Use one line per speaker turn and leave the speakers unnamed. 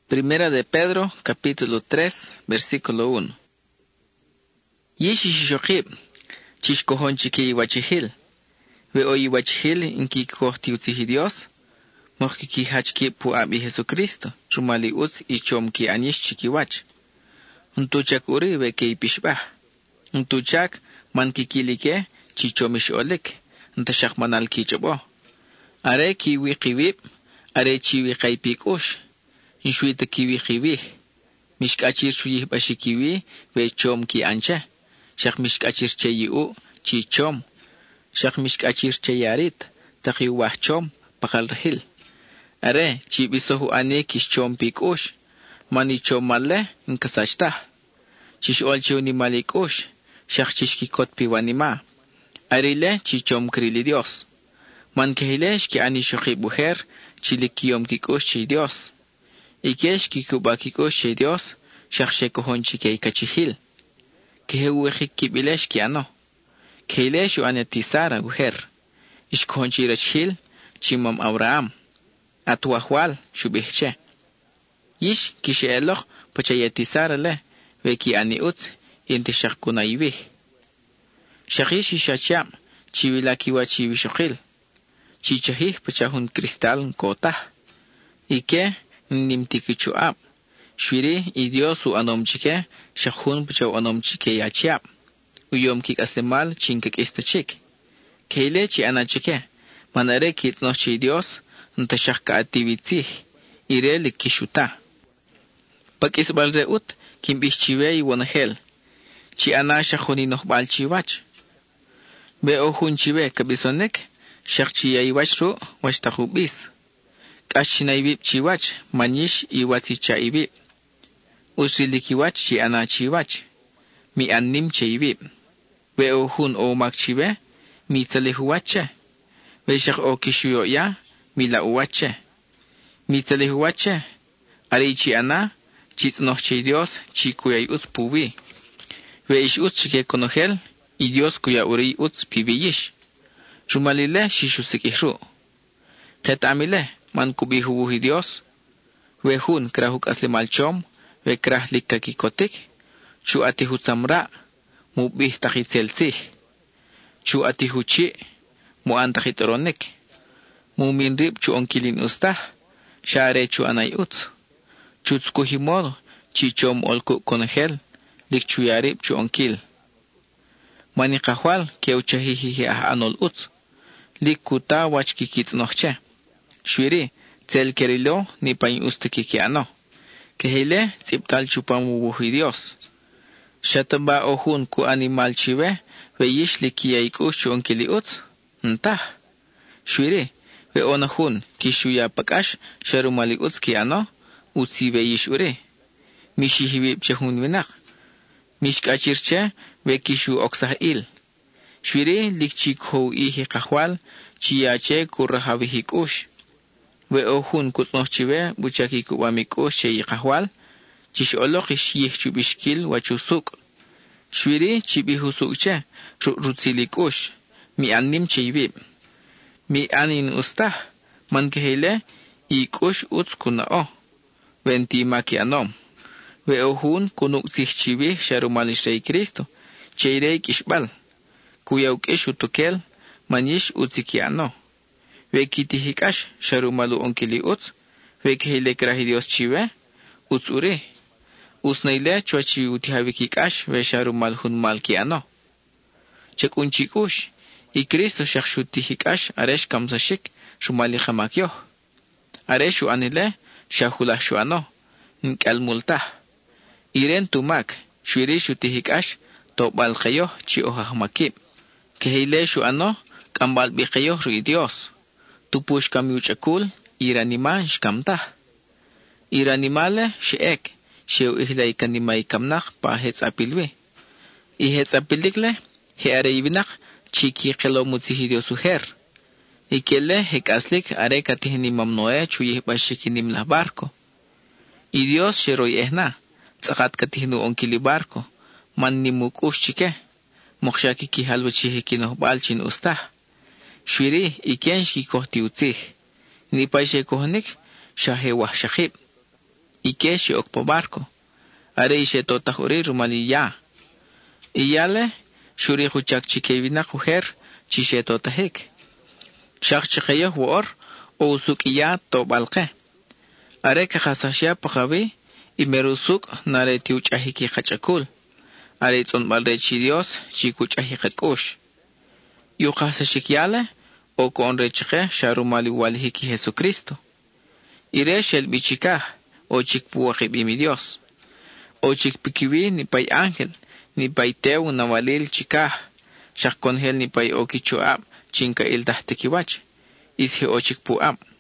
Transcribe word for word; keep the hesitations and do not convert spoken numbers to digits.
Primera de Pedro, capítulo tres, versículo uno. Yishi shishokib, chishkohon chiki iwachihil, ve o iwachihil inki kohti utihi Dios, mohki hachki pu abi Jesucristo, rumali uz ichom ki anish chiki wach. Untuchak uri ve ke ipishbah. Untuchak man kikilike chichomish olik, untashak manal kichabo. Are kiwi kiwib, are chiwi kaipik ush. Inshwita kiwi kiwi. Mishkachir chuyih bashi kiwi, ve chom ki ancha. Shak mishkachir chayi u, chi chom. Shak mishkachir chayarit, taki wah chom, pakal rahil. Are, chi bisohu ane kish chom pik ush. Mani chom malle, nkasachta. Chish olchiw ni malik ush. Shak chish kikot piwanima. Arile, chi chom krili Dios. Man kehilesh ki ani shoki buher, chilikiyom kikush chi Dios. Ikesh kikuba kikush chi Dios, shak shekohon chikei kachihil. Kehewekik kibilesh ki ano. Kehilesh u anetisara buher. Ishkohon chirachhil, chimam Abraham. Atwahwal, shubihche. Yish kishe eloch, pachayetisara le, veki ani utz, inti shak kunaivih. Shakish ishacham, chiwilakiwa chiwishokil. Chichahih pachahun kristal kotah. Ike nimtikichuab. Shwiri i Dios u anomchike, shahun pachaw anomchike yachiab. Uyom kik aslemal chinkak istachik. Keile chi anachike, manare kitnoch chi Dios, ntashak ka ativitsih, ire likishuta. Pag isbal reut, kimbih chiwe i wanahel. Chi ana shahuni nohbal chiwach. Be ohun chiwe kabisonek, shak chi iwach ru, wach tahubis. Kash chinaibib chiwach, manish iwati cha ibib. Usilikiwach chi ana chiwach. Mi annim chaibib. We ohun o mak chiwe, mi talihuwache. We shak o kishuyo ya, mi la uwache. Mi talihuwache. Ari chi ana, chitnoch chi Dios, chi kuyay us puwi. We ish us chike konohel, i Dios kuya uri us pibiyish. Rumalile shishusik ihru. Ketamile, man kubihubuhi Dios. We hun krahuk aslimal chom, we krah likakikotik. Chu atihu tamra, mubih takitselsih. Chu atihu chi, muan takitoronik. Muminrib chu onkilin ustah, share chu anay uts. Chu tskuhimod, chi chom olku konahel, lik chu yarib chu onkil. Manikahwal, keu chahihihi ah anol uts. Lik kuta wach kikit noche. Shwiri, tel kerilo ni pain ustikiki ano. Kehile, tiptal chupamubuhi Dios. Shataba ohun ku animal chiwe, we yish likiyaikus chu onkili uts, ntah. Shwiri, we onahun, kishuya pakash, sharumali uts ki ano, utsi we yish ure. Mishihibib chehun winak. Mishkachirche, we kishu oksah il. Shwiri likchik ho ihi kahwal, chiyache kurrahavihik ush. We ohun kutnoch chiwe, buchaki kubamik ush che kahwal, chish olokish yih chubishkil wachusuk. Shwiri chibihusuk che, rutzilik ush, mi annim chibib. Mi anin ustah, man kehile, ikush uts kuna o. Venti maki anom. We ohun kunuk zich chibih sharumalish rey Kristo, cheirei kishbal. Kuyauk ish utukel, manish utziki ano. We kitihikash sharumalu onkili uts, we kehile krahi Dios chiwe, uts ure. Usnaile chuachi utihavikikash, we sharumal hun malki ano. Chek unchikush, i Kristo shakshutihikash, aresh kamsashik, shumali hamakyo. Areshu anile, shahulah shu ano, nkal multah. Iren tumak, shwiri shutihikash, topal kayo, chi ohahmakib. Kehile shu ano, kambal bikayo ri Dios. Tupush kamyuchakul, iranima shkamtah. Iranimale, sheek, shew ihlay kanimay kamnak pa hets apilwe. Ihets apilikle, he areibinak, chiki kelo mutihi Dios uher. Ikele hekaslik are katihinimam noe chuyih bashikinim la barco. I Dios sheroy ehna, tsakat katihinu onkili barco, man nimukush chike, mokshaki ki halwachihi kinohbalchin ustah. Shwiri ikensh ki kohti utzih, nipay she kohnik, shahe wah shakib. ike shi okpo barco. Are ishe totajuri rumali ya. Iyale, shuri huchak chikevina kuher, chishe totajik. Shak chikeyo huor, o usuk iya to balke. Are que hasashia pajavi, y merusuk nare tiuchahiki hachakul. Are itzon balrechi Dios, chikuchahikakush. Yuqasashikyale, o con recheje sharumali walhiki Jesucristo. Iresh el bichikah, o chikpuajibi mi Dios. O chikpikiwi ni pay ángel, ni pay teu nawalil chikah, shak konhel ni pay okichuab, chinka il dahtekiwach. Ishe o chikpuab.